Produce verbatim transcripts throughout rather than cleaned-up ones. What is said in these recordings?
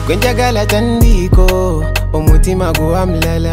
Gwenjagala tandiko omutima guamlala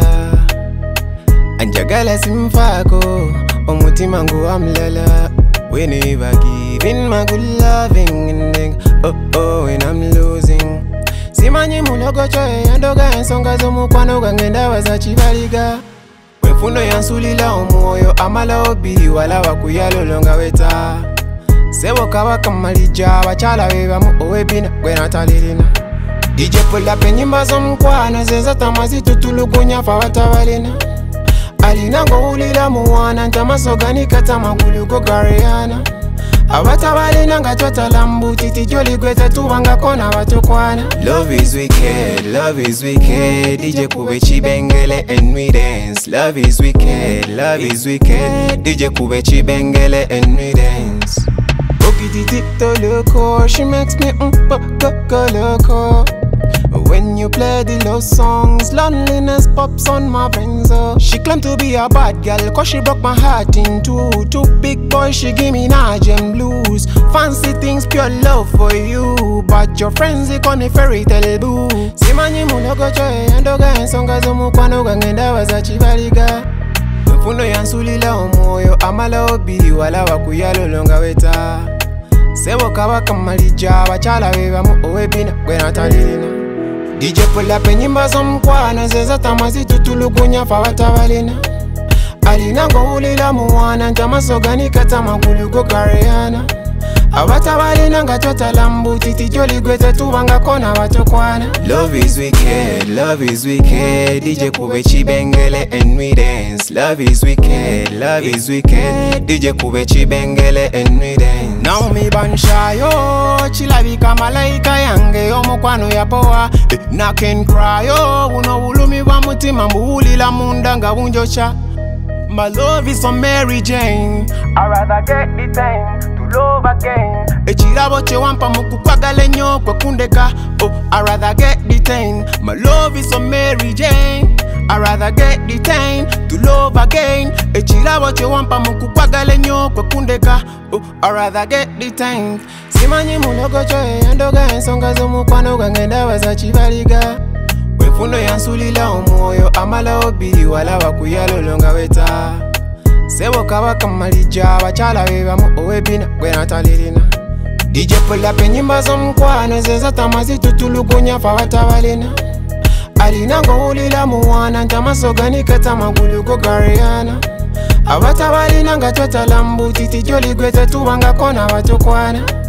Anjagala simfako omutima guamlala We never giving my good loving and then oh oh when I'm losing Simanyi mulogo choe yandoga ensonga zomukwano gangenda wazachibaliga Wefuno yansulila omwoyo amala obi wala wakuyalolonga weta Sebo kabaka malija wachala webamu owebina gwenatalirina D J pull up enyimba zomkwano zeza tamazi tutulugunya fa watabalina Alina ngo ulila muwana ntamasoganika tamagulugo Gariana Abatabalina nga totalambu titi joli gwete tubanga kona watukwana Love is wicked, love is wicked D J kube chibengele and we dance Love is wicked, love is wicked D J kube chibengele and we dance Okiti tikto loco, she makes me mm go go loco When you play the love songs, loneliness pops on my veins. Oh. She claimed to be a bad girl, cause she broke my heart in two. Two big boys, she give me Najem blues. Fancy things, pure love for you. But your friends, they call me fairy tale boo. Simanyi mulogo choe, yandoga ensonga zomukwano gangenda wazachibaliga. Wefuno yansulila omwoyo, amala obi wala wakuyalolonga weta. Sebo kabaka malija, wachala webamu owebina gwenatalirina D J pull up enyimba zomkwano zeza tamazi tutulugunya fa watabalina Alina ngo ulila muwana ntamasoganika tamagulugo Gariana Abatabalina nga totalambu titi joli gwete tubanga kona watukwana Love is wicked, love is wicked D J kube chibengele and we dance Love is wicked, love is wicked D J kube chibengele and we dance Now me banshayo chilabika malaika yange omukwano yapoa eh, na can cry yo uno ulumi wa mutima mbuulila mundanga unjocha My love is from Mary Jane I'd rather get the time to love again Echirabo chewampa mukukwagale nyo kwa kundeka Oh, I'd rather get the time My love is from Mary Jane I'd rather get the time to love again Echirabo chewampa mukukwagale nyo kwa kundeka Oh, I'd rather get the time Simanyi mulogo choe yandoga ensonga zomukwano gangenda wazachibaliga Wefuno yansulila omwoyo amala obi wala wakuyalolonga weta Sebo kabaka malija wachala webamu owebina gwenatalirina D J pull up enyimba zomkwano zeza tamazi tutulugunya fa watabalina Alina ngo ulila muwana ntamasoganika tamagulugo Gariana Abatabalina nga totalambu titi joli gwete tubanga kona watukwana